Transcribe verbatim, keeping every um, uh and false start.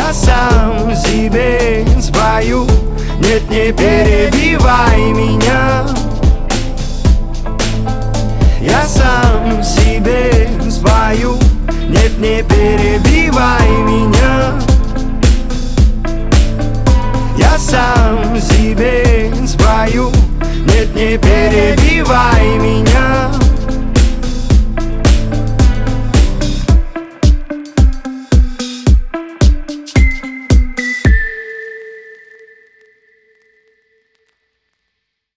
Я сам себе спою, нет, не перебивай меня. Я сам себе спою, нет, не перебивай меня. Я сам себе спою, нет, не перебивай меня.